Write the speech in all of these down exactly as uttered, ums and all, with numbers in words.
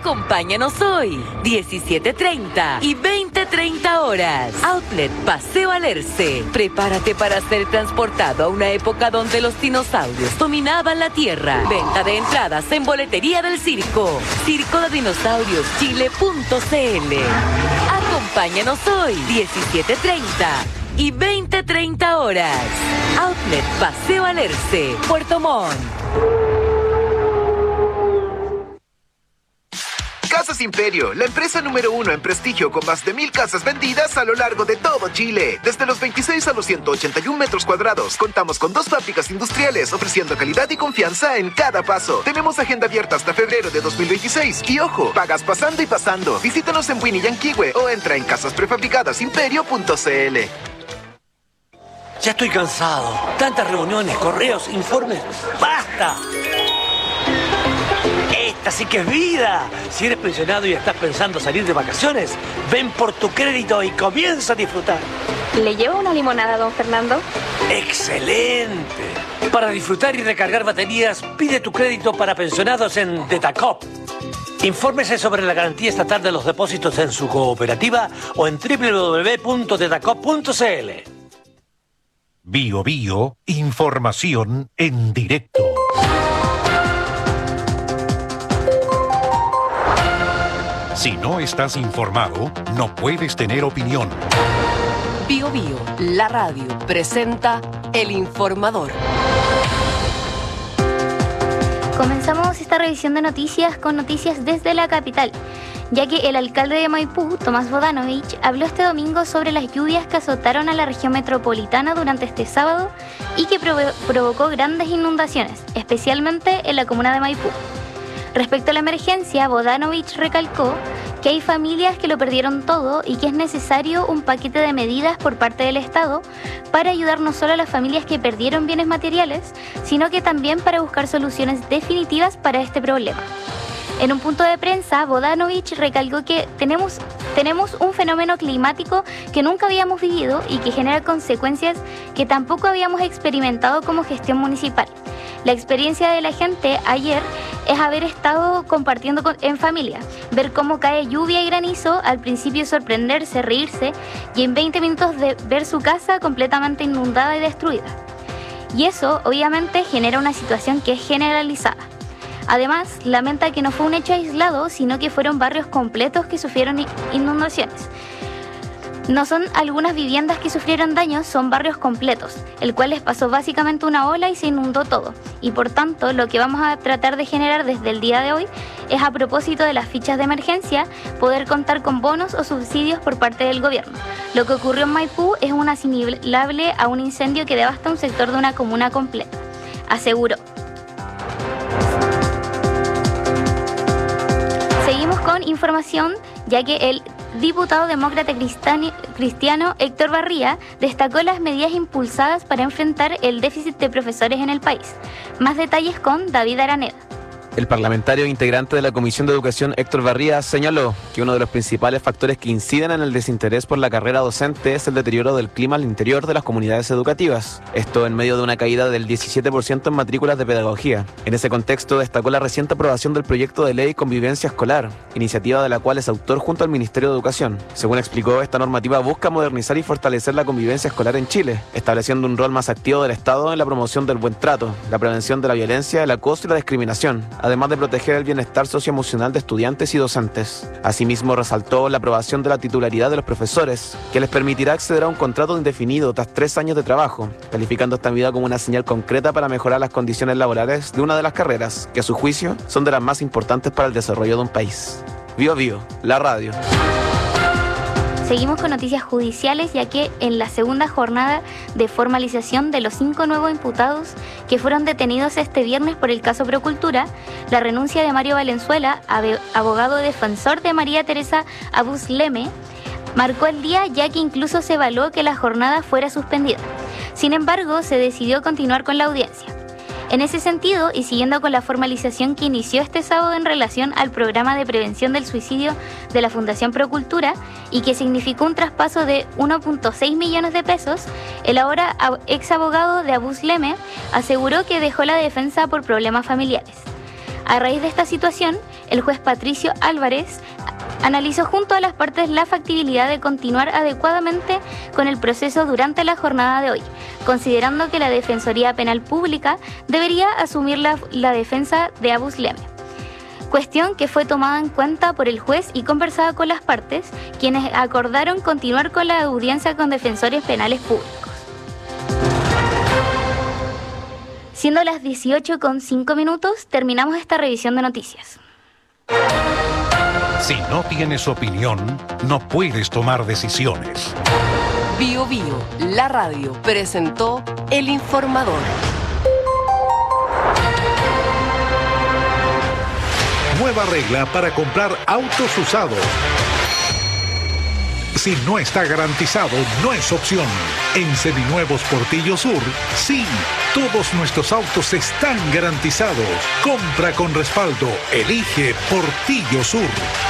Acompáñanos hoy, diecisiete treinta y veinte treinta horas. Outlet Paseo Alerce. Prepárate para ser transportado a una época donde los dinosaurios dominaban la Tierra. Venta de entradas en boletería del circo. Circo de Dinosaurios Chile punto c l. Acompáñanos hoy, diecisiete treinta y veinte treinta horas. Outlet Paseo Alerce, Puerto Montt. Casas Imperio, la empresa número uno en prestigio con más de mil casas vendidas a lo largo de todo Chile. Desde los veintiséis a los ciento ochenta y uno metros cuadrados, contamos con dos fábricas industriales ofreciendo calidad y confianza en cada paso. Tenemos agenda abierta hasta febrero de dos mil veintiséis. Y ojo, pagas pasando y pasando. Visítanos en Winnie Yanquihue o entra en casas prefabricadas imperio punto c l. Ya estoy cansado. Tantas reuniones, correos, informes. ¡Basta! Esta sí que es vida. Si eres pensionado y estás pensando salir de vacaciones, ven por tu crédito y comienza a disfrutar. ¿Le llevo una limonada, don Fernando? ¡Excelente! Para disfrutar y recargar baterías, pide tu crédito para pensionados en Detacop. Infórmese sobre la garantía estatal de los depósitos en su cooperativa o en doble u doble u doble u punto detacop punto c l. Bio Bio, información en directo. Si no estás informado, no puedes tener opinión. Bio Bio, la radio, presenta El Informador. Comenzamos esta revisión de noticias con noticias desde la capital, ya que el alcalde de Maipú, Tomás Bodanovich, habló este domingo sobre las lluvias que azotaron a la región metropolitana durante este sábado y que provo- provocó grandes inundaciones, especialmente en la comuna de Maipú. Respecto a la emergencia, Bodanovich recalcó que hay familias que lo perdieron todo y que es necesario un paquete de medidas por parte del Estado para ayudar no solo a las familias que perdieron bienes materiales, sino que también para buscar soluciones definitivas para este problema. En un punto de prensa, Bodanovich recalcó que tenemos, tenemos un fenómeno climático que nunca habíamos vivido y que genera consecuencias que tampoco habíamos experimentado como gestión municipal. La experiencia de la gente ayer es haber estado compartiendo con, en familia, ver cómo cae lluvia y granizo, al principio sorprenderse, reírse y en veinte minutos de ver su casa completamente inundada y destruida. Y eso obviamente genera una situación que es generalizada. Además, lamenta que no fue un hecho aislado, sino que fueron barrios completos que sufrieron inundaciones. No son algunas viviendas que sufrieron daños, son barrios completos, el cual les pasó básicamente una ola y se inundó todo. Y por tanto, lo que vamos a tratar de generar desde el día de hoy es, a propósito de las fichas de emergencia, poder contar con bonos o subsidios por parte del gobierno. Lo que ocurrió en Maipú es un asimilable a un incendio que devasta un sector de una comuna completa, aseguró. Seguimos con información, ya que el diputado demócrata cristiano Héctor Barría destacó las medidas impulsadas para enfrentar el déficit de profesores en el país. Más detalles con David Araneda. El parlamentario integrante de la Comisión de Educación, Héctor Barría, señaló que uno de los principales factores que inciden en el desinterés por la carrera docente es el deterioro del clima al interior de las comunidades educativas. Esto en medio de una caída del diecisiete por ciento en matrículas de pedagogía. En ese contexto, destacó la reciente aprobación del proyecto de ley Convivencia Escolar, iniciativa de la cual es autor junto al Ministerio de Educación. Según explicó, esta normativa busca modernizar y fortalecer la convivencia escolar en Chile, estableciendo un rol más activo del Estado en la promoción del buen trato, la prevención de la violencia, el acoso y la discriminación, además de proteger el bienestar socioemocional de estudiantes y docentes. Asimismo, resaltó la aprobación de la titularidad de los profesores, que les permitirá acceder a un contrato indefinido tras tres años de trabajo, calificando esta medida como una señal concreta para mejorar las condiciones laborales de una de las carreras, que a su juicio son de las más importantes para el desarrollo de un país. Bio Bio, la radio. Seguimos con noticias judiciales, ya que en la segunda jornada de formalización de los cinco nuevos imputados que fueron detenidos este viernes por el caso Procultura, la renuncia de Mario Valenzuela, abogado defensor de María Teresa Abus Leme, marcó el día, ya que incluso se evaluó que la jornada fuera suspendida. Sin embargo, se decidió continuar con la audiencia. En ese sentido, y siguiendo con la formalización que inició este sábado en relación al programa de prevención del suicidio de la Fundación Procultura y que significó un traspaso de uno punto seis millones de pesos, el ahora ex abogado de Abus Leme aseguró que dejó la defensa por problemas familiares. A raíz de esta situación, el juez Patricio Álvarez analizó junto a las partes la factibilidad de continuar adecuadamente con el proceso durante la jornada de hoy, considerando que la Defensoría Penal Pública debería asumir la, la defensa de Abus Leme. Cuestión que fue tomada en cuenta por el juez y conversada con las partes, quienes acordaron continuar con la audiencia con defensores penales públicos. Siendo las dieciocho con cinco minutos, terminamos esta revisión de noticias. Si no tienes opinión, no puedes tomar decisiones. Bio Bio, la radio, presentó El Informador. Nueva regla para comprar autos usados. Si no está garantizado, no es opción. En Seminuevos Portillo Sur, sí, todos nuestros autos están garantizados. Compra con respaldo. Elige Portillo Sur.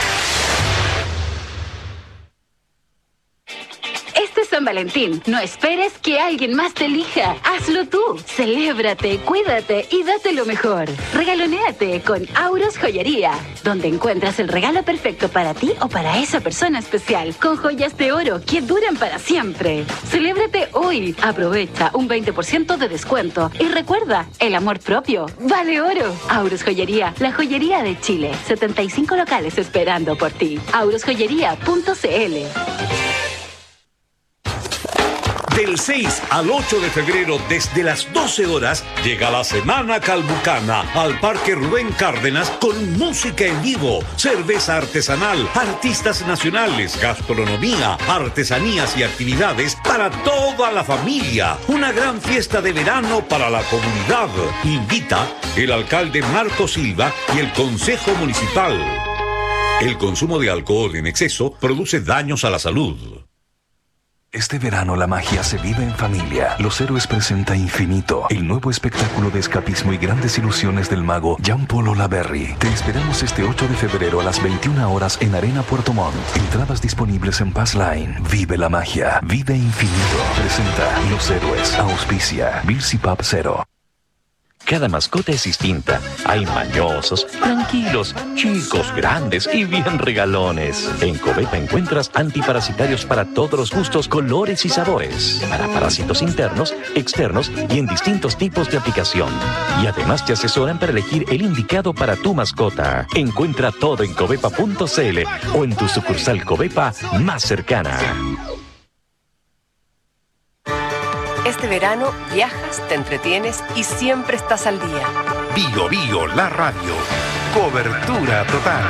Este es San Valentín. No esperes que alguien más te elija. Hazlo tú. Celébrate, cuídate y date lo mejor. Regalonéate con Auros Joyería, donde encuentras el regalo perfecto para ti o para esa persona especial, con joyas de oro que duran para siempre. Celébrate hoy. Aprovecha un veinte por ciento de descuento. Y recuerda, el amor propio vale oro. Auros Joyería, la joyería de Chile. setenta y cinco locales esperando por ti. auros joyería punto c l. Del seis al ocho de febrero, desde las doce horas, llega la Semana Calbucana al Parque Rubén Cárdenas con música en vivo, cerveza artesanal, artistas nacionales, gastronomía, artesanías y actividades para toda la familia. Una gran fiesta de verano para la comunidad. Invita el alcalde Marco Silva y el Consejo Municipal. El consumo de alcohol en exceso produce daños a la salud. Este verano la magia se vive en familia. Los Héroes presenta Infinito, el nuevo espectáculo de escapismo y grandes ilusiones del mago Jean-Paul Olaverry. Te esperamos este ocho de febrero a las veintiuna horas en Arena Puerto Montt. Entradas disponibles en Passline. Vive la magia. Vive Infinito. Presenta Los Héroes. Auspicia Bills y Pub Cero. Cada mascota es distinta. Hay mañosos, tranquilos, chicos, grandes y bien regalones. En Covepa encuentras antiparasitarios para todos los gustos, colores y sabores. Para parásitos internos, externos y en distintos tipos de aplicación. Y además te asesoran para elegir el indicado para tu mascota. Encuentra todo en covepa punto c l o en tu sucursal Covepa más cercana. Este verano viajas, te entretienes y siempre estás al día. Bio Bio, la radio. Cobertura total.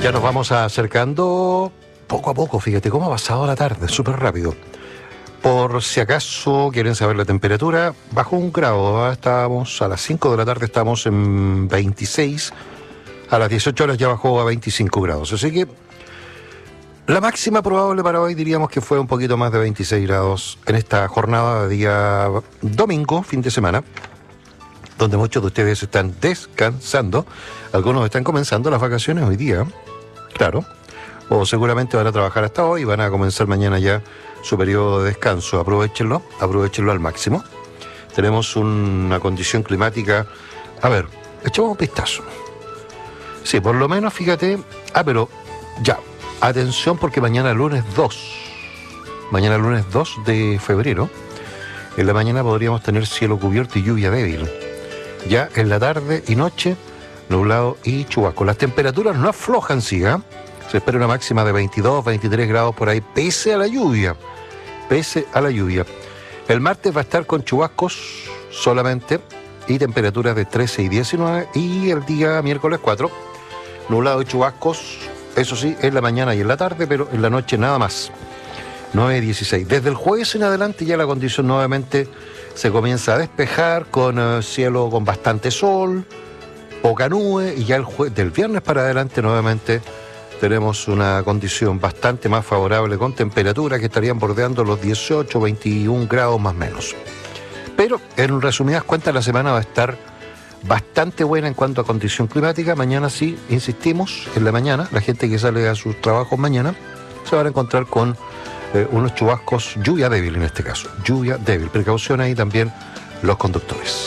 ya nos vamos acercando poco a poco, fíjate cómo ha pasado la tarde, súper rápido. Por si acaso quieren saber la temperatura, bajó un grado, ¿eh? Estábamos a las cinco de la tarde, estamos en veintiséis, a las dieciocho horas ya bajó a veinticinco grados, así que la máxima probable para hoy diríamos que fue un poquito más de veintiséis grados en esta jornada de día domingo, fin de semana, donde muchos de ustedes están descansando, algunos están comenzando las vacaciones hoy día, claro, o seguramente van a trabajar hasta hoy y van a comenzar mañana ya su periodo de descanso. Aprovechenlo, aprovechenlo al máximo. Tenemos una condición climática, a ver, echamos un vistazo. Sí, por lo menos fíjate, ah, pero ya, atención porque mañana lunes dos, mañana lunes dos de febrero, en la mañana podríamos tener cielo cubierto y lluvia débil. Ya en la tarde y noche, nublado y chubasco. Las temperaturas no aflojan, sí, ¿eh? Se espera una máxima de veintidós, veintitrés grados por ahí, pese a la lluvia, pese a la lluvia. El martes va a estar con chubascos solamente y temperaturas de trece y diecinueve, y el día miércoles cuatro, nublado y chubascos, eso sí, en la mañana y en la tarde, pero en la noche nada más, nueve y dieciséis. Desde el jueves en adelante ya la condición nuevamente se comienza a despejar con uh, cielo con bastante sol, poca nube, y ya el jue- del viernes para adelante nuevamente tenemos una condición bastante más favorable con temperaturas que estarían bordeando los dieciocho, veintiún grados más o menos. Pero en resumidas cuentas la semana va a estar bastante buena en cuanto a condición climática. Mañana sí, insistimos, en la mañana, la gente que sale a sus trabajos mañana se van a encontrar con eh, unos chubascos, lluvia débil en este caso, lluvia débil. Precaución ahí también los conductores.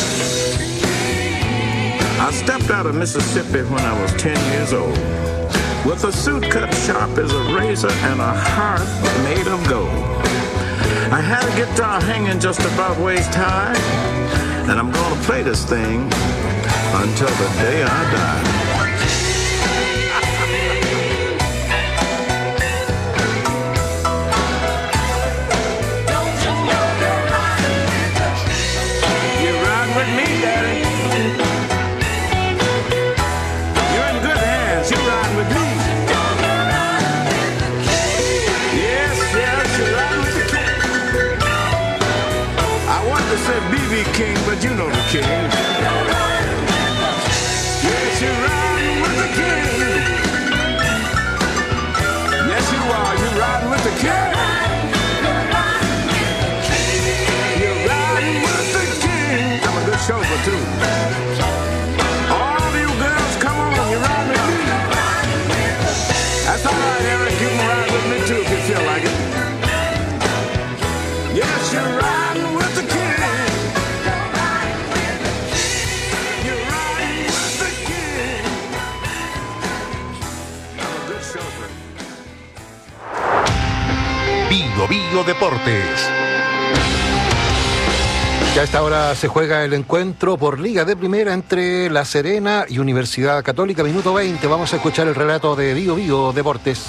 Mississippi when I was ten years old. with a suit cut sharp as a razor and a heart made of gold. I had a guitar hanging just about waist high, and I'm gonna play this thing until the day I die. B B King, but you know the king. Yes, you're riding with the king. Yes, you are. You're riding with the king. You're riding with the king. I'm a good chauffeur, too. All of you girls, come on. You're riding with me. That's all right, Eric. You can ride with me, too, if you feel like it. Yes, you're riding with the king. Bio Bio Deportes. Ya a esta hora se juega el encuentro por Liga de Primera entre La Serena y Universidad Católica. Minuto veinte. Vamos a escuchar el relato de Bio Bio Deportes.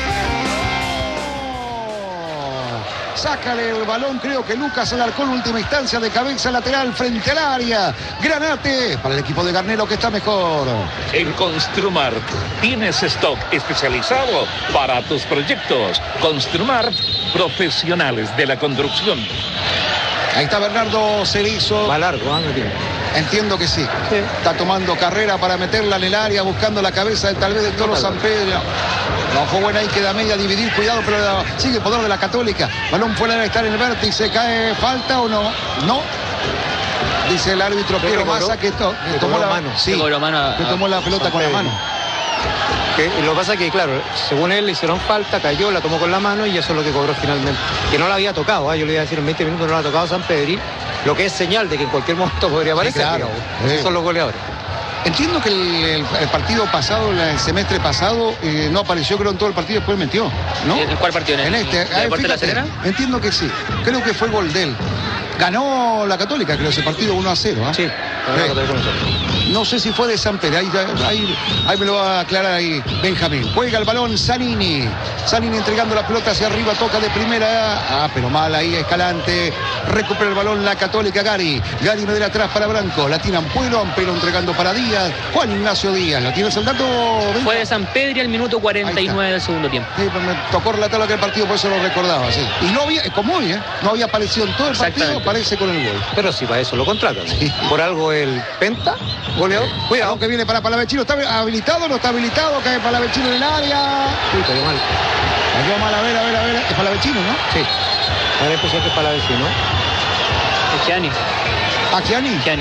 Sácale el balón, creo que Lucas Alarcón, última instancia de cabeza lateral frente al área. Granate para el equipo de Garnelo que está mejor. En Construmart tienes stock especializado para tus proyectos. Construmart, profesionales de la construcción. Ahí está Bernardo Cerezo. Va largo, ¿eh? Entiendo que sí. sí. Está tomando carrera para meterla en el área, buscando la cabeza de, tal vez de Toro San Pedro. No, fue buena ahí, queda media, dividir, cuidado, pero sigue el poder de la Católica. Balón fuera de estar en el vértice, cae, falta o no. No. Dice el árbitro Piero Massa que, to, que tomó la mano. Sí, mano que tomó la pelota con la mano. Que lo que pasa es que, claro, según él le hicieron falta, cayó, la tomó con la mano y eso es lo que cobró finalmente. Que no la había tocado, ¿eh? Yo le iba a decir en veinte minutos no la ha tocado San Pedri, lo que es señal de que en cualquier momento podría aparecer. Sí, claro. Esos son los goleadores. Entiendo que el, el, el partido pasado, el semestre pasado, eh, no apareció, creo, en todo el partido, después metió, ¿no? ¿En cuál partido? En, en este. ¿En el de La Serena? Entiendo que sí. Creo que fue gol de él. Ganó la Católica, creo, ese partido uno a cero. ¿eh? Sí. Sí. No sé si fue de San Pedro, ahí, ahí, ahí me lo va a aclarar ahí Benjamín. Juega el balón Zanini. Zanini entregando la pelota hacia arriba, toca de primera. Ah, pero mal ahí Escalante. Recupera el balón la Católica, Gary. Gary me de atrás para Branco. La tiene Ampuero, Ampuero entregando para Díaz. Juan Ignacio Díaz, ¿lo tienes el dato? Fue de San Pedro al minuto cuarenta y nueve del segundo tiempo. Sí, me tocó relatar aquel partido, por eso lo recordaba, sí. Y no había, como hoy, ¿eh? No había aparecido en todo el partido, aparece con el gol. Pero si para eso lo contratan. Sí. Por algo el Penta, goleador. Cuidado que viene para Palavecino, ¿está habilitado o no está habilitado? Cae Palavecino en el área. Sí, cayó mal. Cayó mal, a ver, a ver, a ver. Es Palavecino, ¿no? Sí. A ver, pues que es Palavecino. Es Gianni. ¿Ah, Gianni? Gianni.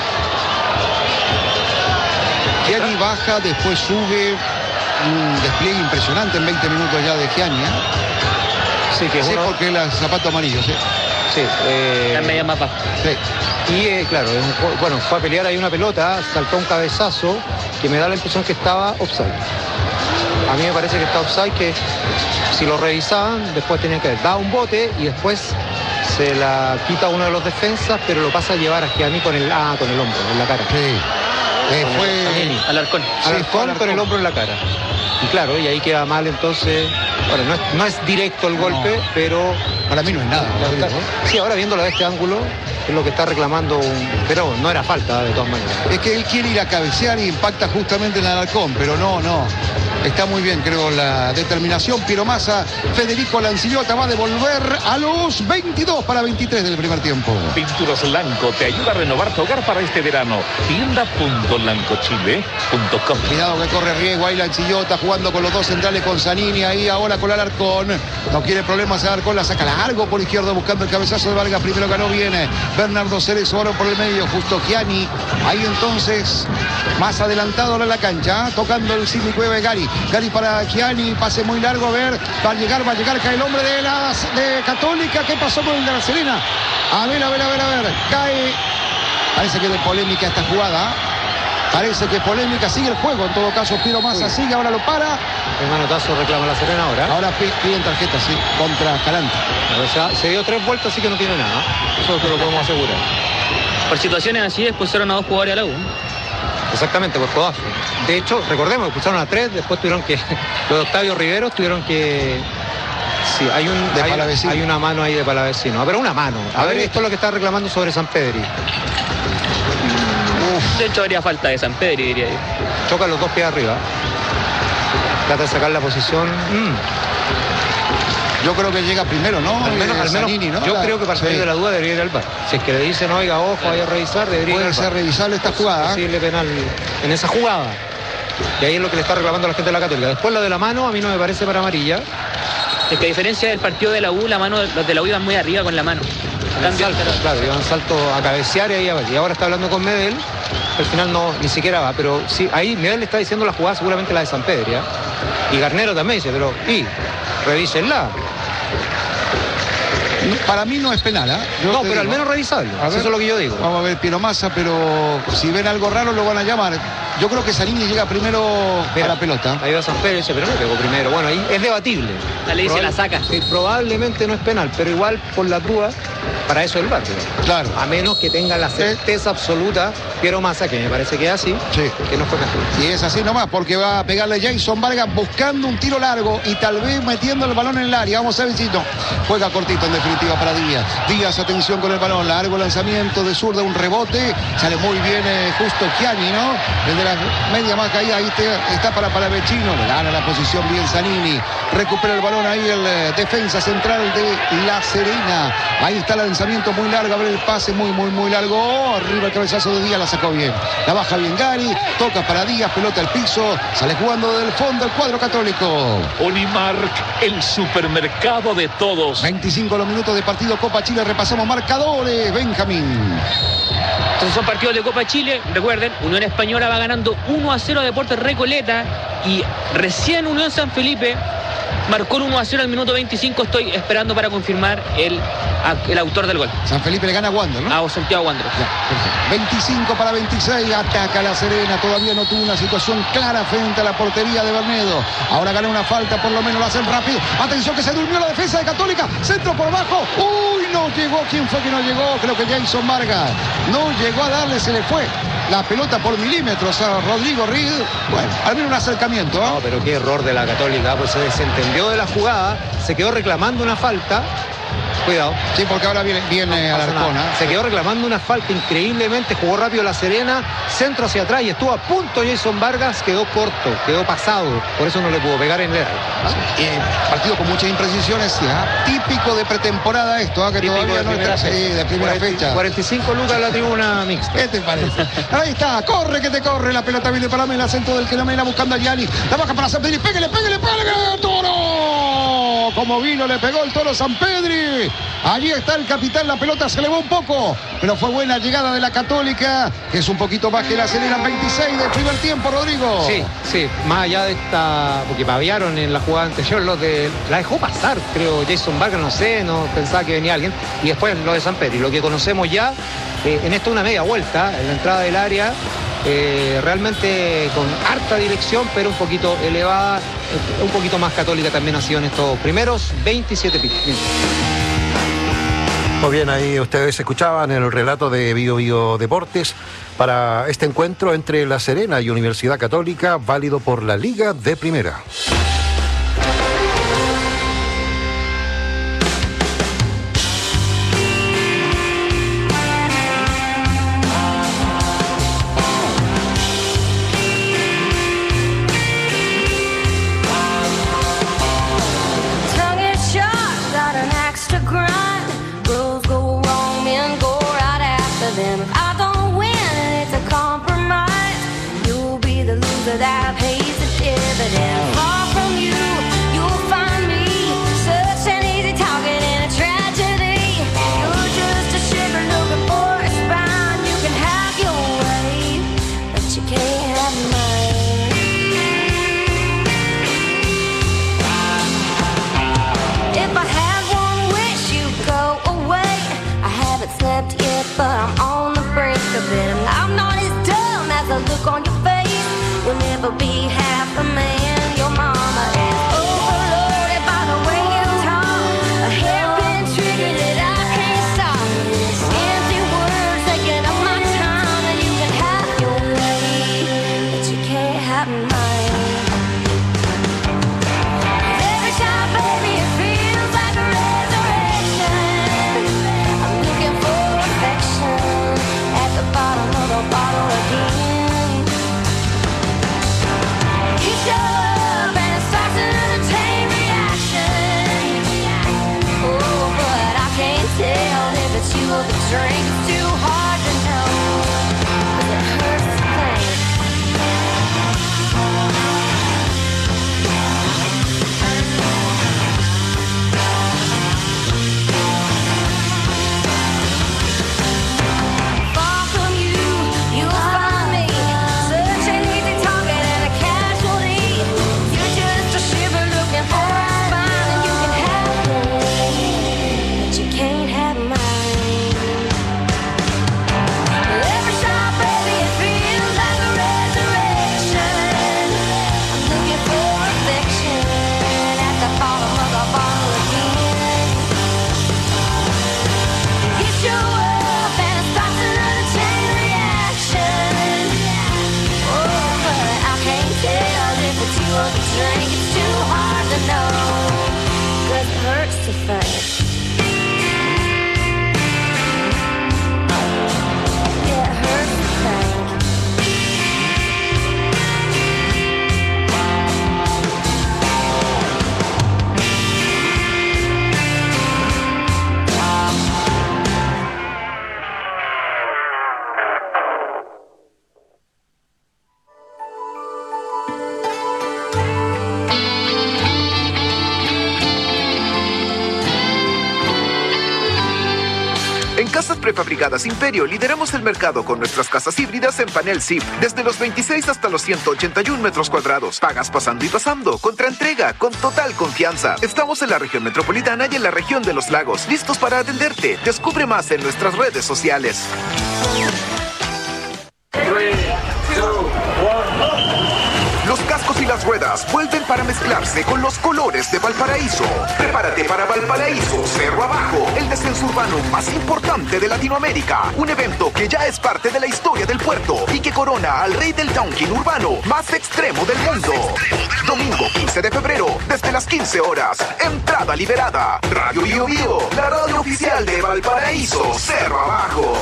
Gianni baja, después sube. Un despliegue impresionante en veinte minutos ya de Gianni, ¿eh? Sí, que es sí, uno... porque el zapato amarillo, sí. Sí. Eh... La media más baja. Sí. Y eh, claro, bueno, fue a pelear ahí una pelota, saltó un cabezazo que me da la impresión que estaba offside. A mí me parece que está offside, que si lo revisaban, después tenían que haber dado un bote y después se la quita uno de los defensas, pero lo pasa a llevar a Gianni con el, ah, con el hombro, en la cara. Sí. Eh, fue Alarcón. Alarcón sí, con el hombro en la cara. Y claro, y ahí queda mal entonces. Bueno, no es, no es directo el golpe, no. Pero para mí no es nada. Está, sí, ahora viéndolo de este ángulo, es lo que está reclamando, un, pero no era falta de todas maneras. Es que él quiere ir a cabecear y impacta justamente en el Alarcón, pero no, no. Está muy bien, creo, la determinación. Piero Massa, Federico Lancillota va a devolver a los veintidós para veintitrés del primer tiempo. Pinturas Lanco te ayuda a renovar tu hogar para este verano. tienda punto lancochile punto com. Cuidado que corre riesgo ahí Lancillota jugando con los dos centrales con Zanini. Ahí ahora con Alarcón. No quiere problemas Alarcón, la saca largo por izquierda buscando el cabezazo de Vargas. Primero ganó, viene Bernardo Cerezo, ahora por el medio, justo Gianni. Ahí entonces, más adelantado en la cancha, tocando el Sidney Cueva de Gary. Gary para Gianni, pase muy largo, a ver, va a llegar, va a llegar, cae el hombre de la de Católica. ¿Qué pasó con el de La Serena? A ver, a ver, a ver, a ver, cae. Parece que de polémica esta jugada. Parece que polémica, sigue el juego. En todo caso, Piero Massa sigue, ahora lo para. El manotazo reclama la Serena ahora. Ahora piden tarjeta, sí, contra Escalante. O sea, se dio tres vueltas, así que no tiene nada. Eso te lo podemos asegurar. Por situaciones así expulsaron a dos jugadores a la U. Exactamente, por codazo. De hecho, recordemos, expulsaron a tres, después tuvieron que... Los de Octavio Riveros tuvieron que... Sí, hay, un, hay, hay una mano ahí de Palavecino. A ver, una mano. A, a ver, ver, esto es lo que está reclamando sobre Sampedri. De hecho, habría falta de Sampedri, diría yo. Choca los dos pies arriba. Trata de sacar la posición. Mm. Yo creo que llega primero, ¿no? Al menos, al menos Zanini, ¿no? Yo la... creo que para salir sí. de la duda debería ir al V A R. Si es que le dicen, oiga, ojo, vaya a revisar, debería Puede ir al ser revisable esta jugada. Posible penal en esa jugada. Y ahí es lo que le está reclamando a la gente de la Católica. Después lo de la mano, a mí no me parece para amarilla. Es que a diferencia del partido de la U, la mano, los de la U iban muy arriba con la mano. Salto, claro, iban salto a cabecear y ahí a ver. Y ahora está hablando con Medel. Al final no, ni siquiera va, pero sí, ahí Medel le está diciendo la jugada, seguramente la de Sampedri, ¿eh? Y Garnero también dice, pero, y, revísenla. No, para mí no es penal, ¿eh? No, pero digo, al menos revisable. Eso es lo que yo digo. Vamos a ver Piero Massa, pero si ven algo raro lo van a llamar. Yo creo que Zanini llega primero Mira, a la pelota. Ahí va Sampedri, dice, pero no pegó primero. Bueno, ahí es debatible. La ley se la saca. Sí, probablemente no es penal, pero igual por la prueba, para eso el V A R. Claro. A menos que tenga la certeza absoluta Piero Massa, que me parece que es así, sí. que no fue penal. Y es así nomás, porque va a pegarle Jason Vargas buscando un tiro largo y tal vez metiendo el balón en el área. Vamos a ver, Vicito. Juega cortito en definitiva para Díaz. Díaz, atención con el balón. Largo lanzamiento de zurda, un rebote. Sale muy bien eh, justo Chiani, ¿no? Desde la media más caída, ahí te, está para Palavecino. Le gana la posición bien Zanini. Recupera el balón ahí el eh, defensa central de La Serena. Ahí está el lanzamiento muy largo. A ver el pase muy, muy, muy largo. Oh, arriba el cabezazo de Díaz, la sacó bien. La baja bien Gary. Toca para Díaz, pelota al piso. Sale jugando del fondo el cuadro católico. Unimark, el supermercado de todos. veinticinco los minutos de partido Copa Chile. Repasamos marcadores, Benjamín. Entonces son partidos de Copa Chile. Recuerden, Unión Española va ganando uno a cero a Deportes Recoleta. Y recién Unión San Felipe marcó el uno a cero al minuto veinticinco. Estoy esperando para confirmar el, el autor del gol. San Felipe le gana a Wander, ¿no? A Santiago Wander. veinticinco para veintiséis. Ataca La Serena. Todavía no tuvo una situación clara frente a la portería de Bernedo. Ahora gana una falta, por lo menos lo hacen rápido. Atención que se durmió la defensa de Católica. Centro por abajo. Uy, no llegó. ¿Quién fue que no llegó? Creo que Jason Vargas. No llegó a darle, se le fue la pelota por milímetros a Rodrigo Reed. Bueno, al menos un acercamiento, ¿eh? No, pero qué error de la Católica, pues se desentendió de la jugada, se quedó reclamando una falta. Cuidado. Sí, porque ahora viene, viene no, Alarcón, ¿eh? Se quedó reclamando una falta increíblemente, jugó rápido La Serena, centro hacia atrás y estuvo a punto Jason Vargas, quedó corto, quedó pasado, por eso no le pudo pegar en el área. Sí. Eh, partido con muchas imprecisiones, sí, ¿eh? Típico de pretemporada esto, ¿eh? Que típico todavía de no primera, está, sí, de primera cuarenta, fecha. cuarenta y cinco lucas la tribuna mixta. ¿Qué te parece? Ahí está, corre que te corre, la pelota viene para Mela, centro del Quelamela buscando a Gianni, la baja para Sampedri, pégale, pégale, pégale, Toro. Como vino, le pegó el Toro Sampedri. Allí está el capitán, la pelota se elevó un poco, pero fue buena llegada de la Católica, que es un poquito más que La Serena. Veintiséis del primer tiempo, Rodrigo. Sí, sí, más allá de esta, porque paviaron en la jugada anterior, los de, la dejó pasar, creo, Jason Vargas, no sé, no pensaba que venía alguien, y después lo de Sampedri, lo que conocemos ya, eh, en esta una media vuelta, en la entrada del área, eh, realmente con harta dirección, pero un poquito elevada, un poquito más Católica también ha sido en estos primeros veintisiete minutos. Muy bien, ahí ustedes escuchaban el relato de Bio Bio Deportes para este encuentro entre La Serena y Universidad Católica, válido por la Liga de Primera. That pays the dividend. Far from you, you'll find me such an easy target in a tragedy. You're just a sugar looking for a spine. You can have your way, but you can't have mine. If I had one wish, you'd go away. I haven't slept yet, but I'm on the brink of it. I'm not as dumb as I look on your drink, it's too hard to know. 'Cause it hurts to think. Far from you, you'll find me such an easy target and a casualty. You're just a shiver looking for a spine, and you can have me, but you can't have mine. Every shot, baby, it feels like a resurrection. I'm looking for affection at the bottom of the bottle again. Hit you up and it starts another chain reaction. Oh, but I can't tell if it's you or the drink. It's too hard to know, 'cause it hurts to think. Yeah, it hurts to think. En Casas Prefabricadas Imperio lideramos el mercado con nuestras casas híbridas en panel S I P, desde los veintiséis hasta los ciento ochenta y uno metros cuadrados. Pagas pasando y pasando, contra entrega, con total confianza. Estamos en la región metropolitana y en la región de los lagos, listos para atenderte. Descubre más en nuestras redes sociales. Los cascos y las ruedas vuelven para mezclarse con los colores de Valparaíso. Prepárate para Valparaíso Cerro Abajo, el descenso urbano más importante de Latinoamérica. Un evento que ya es parte de la historia del puerto y que corona al rey del downhill urbano más extremo del mundo. Domingo quince de febrero, desde las quince horas. Entrada liberada. Radio Bio Bio, la radio oficial de Valparaíso Cerro Abajo.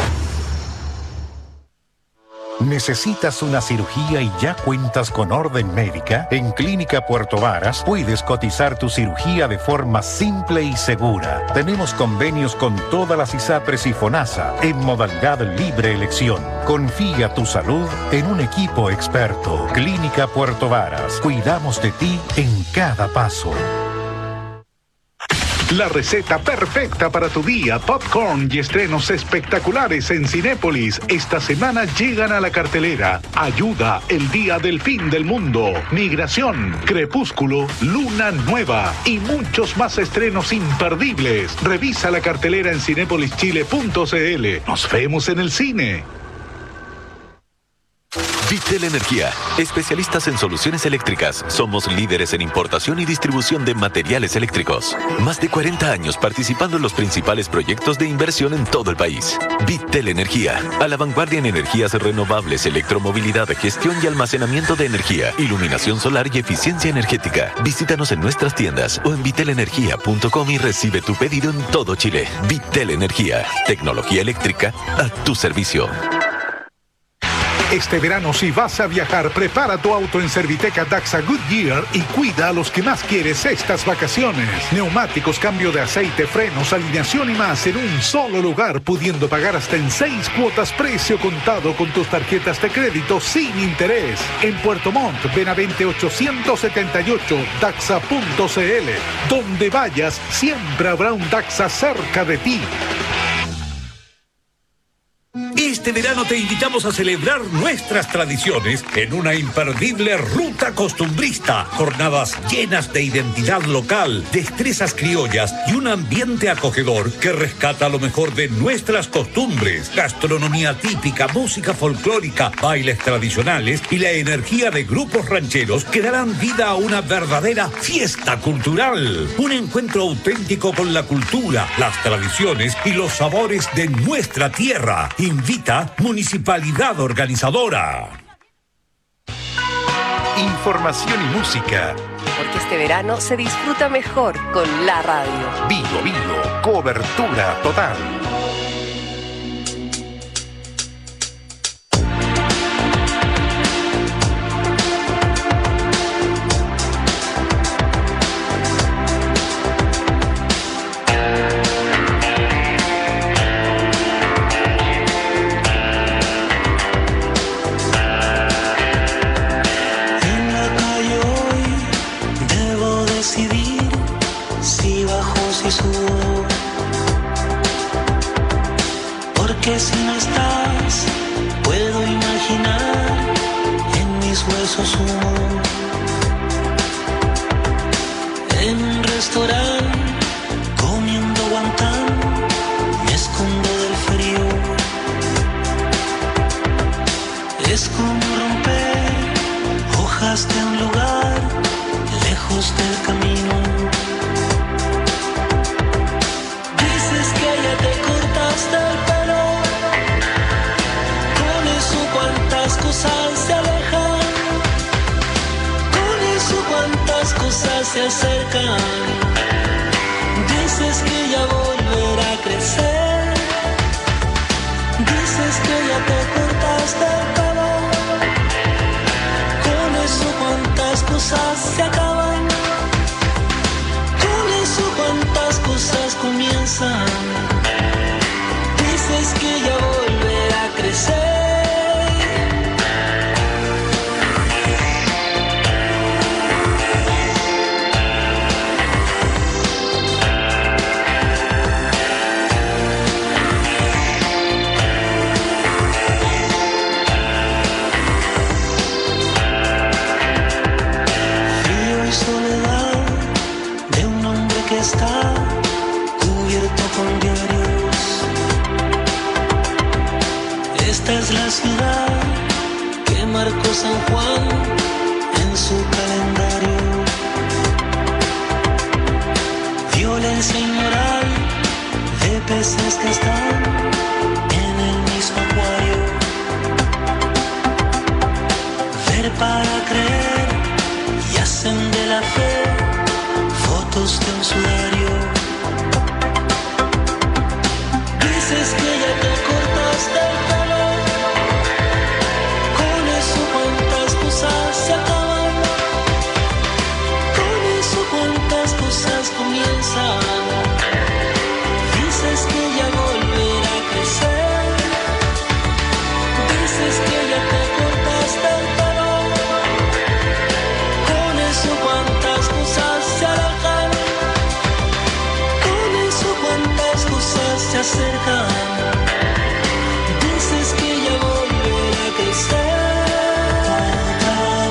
¿Necesitas una cirugía y ya cuentas con orden médica? En Clínica Puerto Varas puedes cotizar tu cirugía de forma simple y segura. Tenemos convenios con todas las ISAPRES y FONASA en modalidad libre elección. Confía tu salud en un equipo experto. Clínica Puerto Varas. Cuidamos de ti en cada paso. La receta perfecta para tu día, popcorn y estrenos espectaculares en Cinépolis. Esta semana llegan a la cartelera. Ayuda, el día del fin del mundo. Migración, Crepúsculo, Luna Nueva y muchos más estrenos imperdibles. Revisa la cartelera en cinépolis chile punto c l. Nos vemos en el cine. Vitel Energía, especialistas en soluciones eléctricas. Somos líderes en importación y distribución de materiales eléctricos. Más de cuarenta años participando en los principales proyectos de inversión en todo el país. Vitel Energía, a la vanguardia en energías renovables, electromovilidad, gestión y almacenamiento de energía, iluminación solar y eficiencia energética. Visítanos en nuestras tiendas o en vitel energía punto com y recibe tu pedido en todo Chile. Vitel Energía, tecnología eléctrica a tu servicio. Este verano, si vas a viajar, prepara tu auto en Serviteca Daxa Goodyear y cuida a los que más quieres estas vacaciones. Neumáticos, cambio de aceite, frenos, alineación y más en un solo lugar, pudiendo pagar hasta en seis cuotas precio contado con tus tarjetas de crédito sin interés. En Puerto Montt, Benavente ochocientos setenta y ocho, daxa punto c l. Donde vayas, siempre habrá un Daxa cerca de ti. Este verano te invitamos a celebrar nuestras tradiciones en una imperdible ruta costumbrista. Jornadas llenas de identidad local, destrezas criollas y un ambiente acogedor que rescata lo mejor de nuestras costumbres. Gastronomía típica, música folclórica, bailes tradicionales y la energía de grupos rancheros que darán vida a una verdadera fiesta cultural. Un encuentro auténtico con la cultura, las tradiciones y los sabores de nuestra tierra. Invita Municipalidad Organizadora. Información y música. Porque este verano se disfruta mejor con la radio. Vigo Vigo, cobertura total. que si no estás, puedo imaginar en mis huesos humo. En un restaurante, comiendo guantán, me escondo del frío. Es como romper hojas de un lugar lejos del camino. Dices que ya te cortaste el pelo, con eso cuántas cosas se alejan, con eso cuántas cosas se acercan. Dices que ya volverá a crecer, dices que ya te cortaste el pelo, con eso cuántas cosas se acaban, con eso cuántas cosas comienzan. Dices que ya volverá a crecer. Está cubierto con diarios. Esta es la ciudad que marcó San Juan en su calendario. Violencia inmoral de peces que están en el mismo acuario. Ver para creer y hacen de la fe fotos de un sudario. Dices que ya te cortaste el pelo, con eso cuántas cosas se acaban, con eso cuántas cosas comienzan. Dices que ya volverá a crecer, dices que ya te cortaste el pelo, con eso cuántas cosas se alejan, se acercan. Dices que ya volverá a crecer otra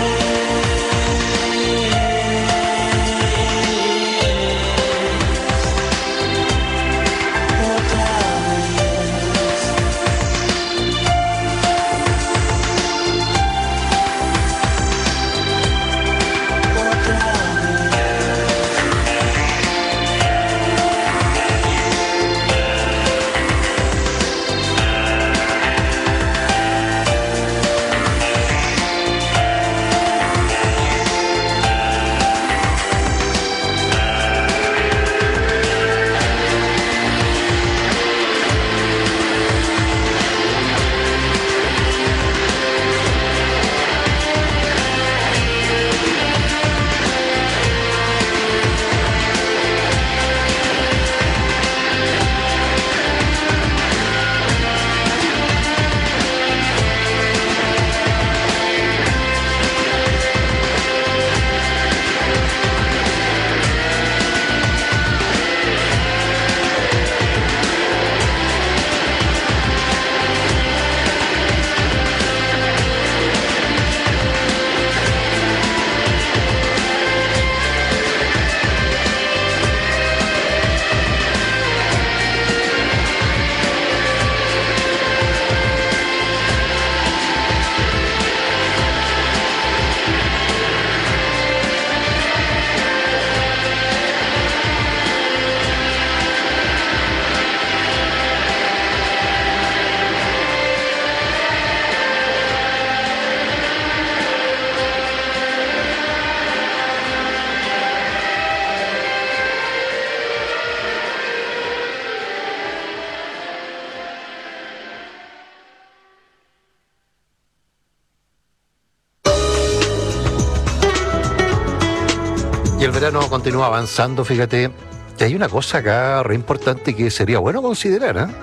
Y el verano continúa avanzando, fíjate. Y hay una cosa acá re importante que sería bueno considerar, ¿eh?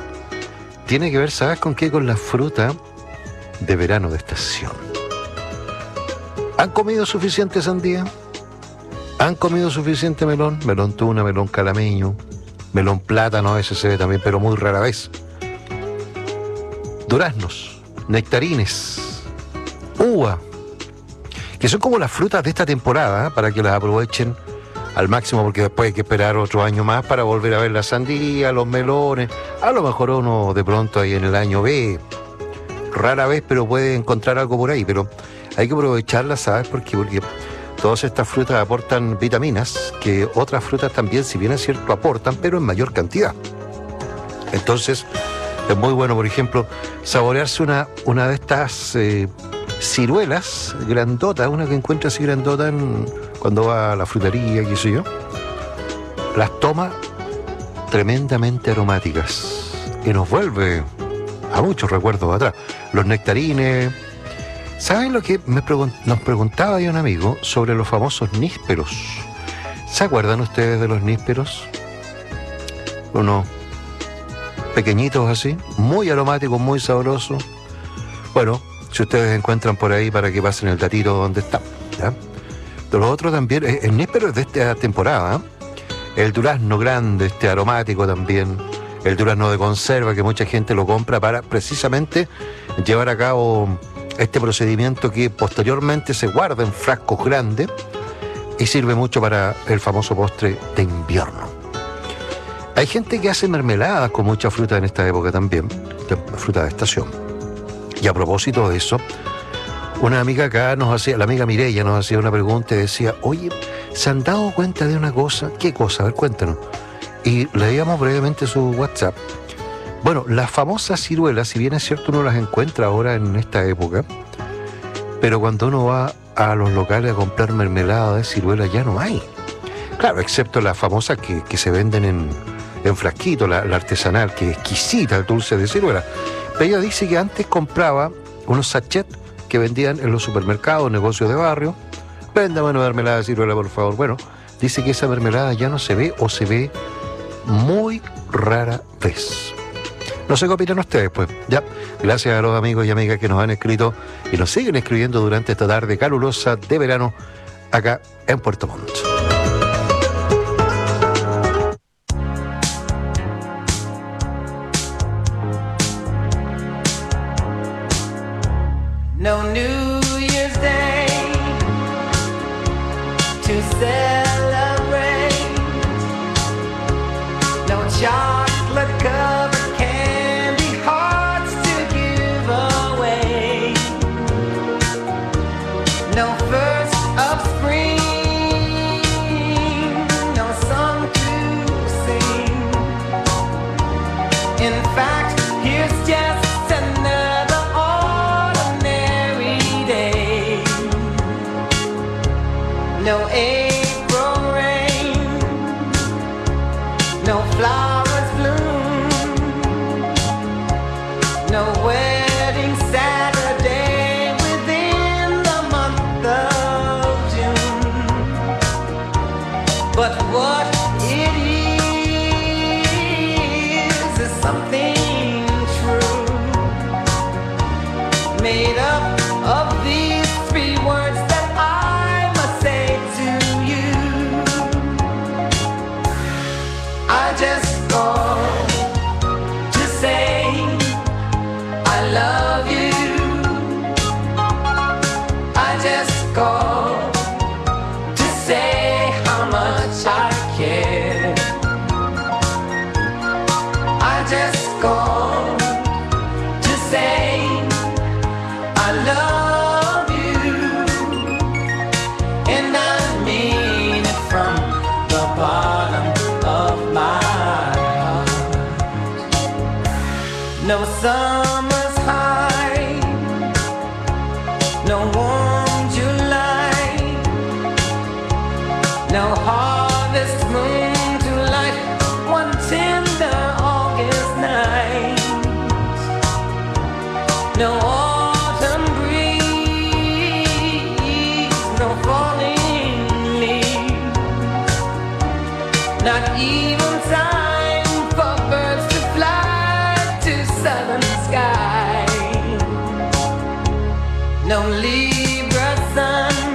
Tiene que ver, ¿sabes con qué? Con la fruta de verano de estación. ¿Han comido suficiente sandía? ¿Han comido suficiente melón? Melón tuna, melón calameño, melón plátano, a veces se ve también, pero muy rara vez. duraznos, nectarines, uva, que son como las frutas de esta temporada, ¿eh? Para que las aprovechen al máximo, porque después hay que esperar otro año más para volver a ver la sandía, los melones. A lo mejor uno de pronto ahí en el año ve, rara vez, pero puede encontrar algo por ahí, pero hay que aprovecharlas, ¿sabes por qué? Porque todas estas frutas aportan vitaminas que otras frutas también, si bien es cierto, aportan, pero en mayor cantidad. Entonces, es muy bueno, por ejemplo, saborearse una, una de estas eh, ciruelas grandotas, una que encuentra así grandota en, cuando va a la frutería, qué sé yo. Las toma tremendamente aromáticas y nos vuelve a muchos recuerdos atrás. Los nectarines. ¿Saben lo que me pregun- nos preguntaba ahí un amigo sobre los famosos nísperos? ¿Se acuerdan ustedes de los nísperos? Unos pequeñitos así, muy aromáticos, muy sabrosos. Bueno, si ustedes encuentran por ahí, para que pasen el datito donde está, ¿ya? De los otros también, el níspero es de esta temporada, ¿eh? El durazno grande, este aromático también, el durazno de conserva, que mucha gente lo compra para precisamente llevar a cabo este procedimiento que posteriormente se guarda en frascos grandes y sirve mucho para el famoso postre de invierno. Hay gente que hace mermeladas con mucha fruta en esta época también, de fruta de estación. Y a propósito de eso, una amiga acá nos hacía, la amiga Mireya nos hacía una pregunta y decía, oye, ¿se han dado cuenta de una cosa? ¿Qué cosa? A ver, cuéntanos. Y leíamos brevemente su WhatsApp. Bueno, las famosas ciruelas, si bien es cierto uno las encuentra ahora en esta época, pero cuando uno va a los locales a comprar mermelada de ciruelas ya no hay. Claro, excepto las famosas que, que se venden en, en frasquito, la, la artesanal, que es exquisita, el dulce de ciruela. Pero ella dice que antes compraba unos sachets que vendían en los supermercados, negocios de barrio. Véndame una mermelada de ciruela, por favor. Bueno, dice que esa mermelada ya no se ve o se ve muy rara vez. No sé qué opinan ustedes, pues. Ya, gracias a los amigos y amigas que nos han escrito y nos siguen escribiendo durante esta tarde calurosa de verano acá en Puerto Montt. No New Year's Day to celebrate. No chocolate covered candy hearts to give away. No first of spring. No song to sing. In fact, here's just another ordinary day. No April rain, no flowers bloom, no wedding Saturday within the month of June. But what it is is something true, made up of these three words that I must say to you. I just called to say I love you. I just called to say how much I care. I just called to say I love you, and I mean it from the bottom of my heart. No summer's high, no warm July, no harvest moon to light one tender August night, no autumn breeze, no falling leaves, not even time for birds to fly to southern skies, no Libra sun,